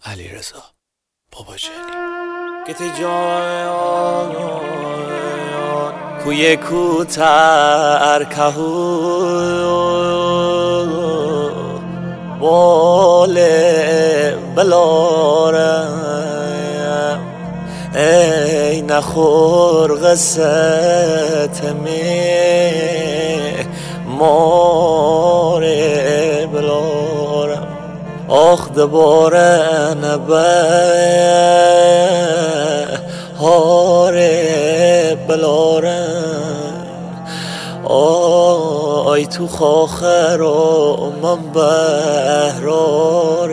علیرضا باباجانی گتی جان کوی کوتر کهو بال بلارم ای نخور قصت می مار بلارم آخ دباره نبه هار بلارم آی تو خاخر و من بهرار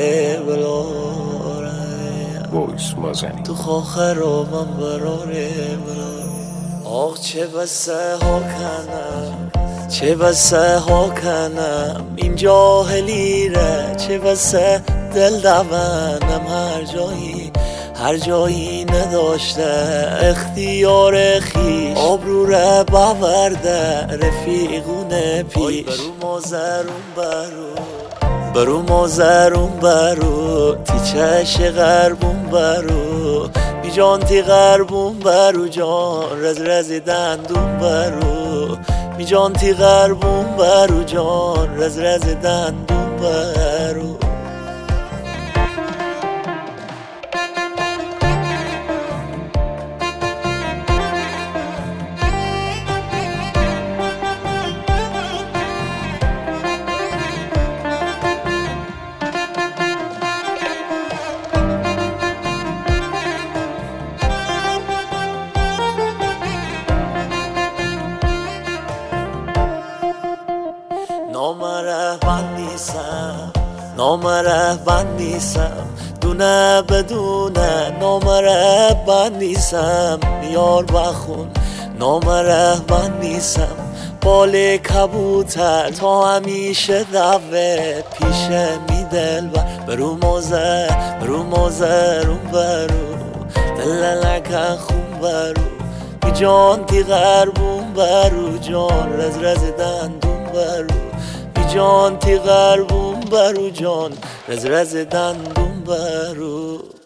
بلارم وایس مازنی تو خاخر و من برار بلارم آخ چه بسه ها کنم چه بسه ها کنم این جاهلی ره چه بسه دل دوانم هر جایی نداشته اختیار خیش آبرو ره باورده رفیقونه پیش برو مازرون برو تی چش غربون برو بی جان تی غربون برو جان رز دندون برو بی جان تی غربون برو جان رز دندون برو نامرهبن نیسم دونه بدونه نامرهبن نیسم یار بخون نامرهبن نیسم بال کبوتر تا همیشه دوه پیشه می دلبر برو مازرون برو دللکن خون برو بی جان تی غربون برو جان رز دندون برو جان تی غربون برو جان رز دندون برو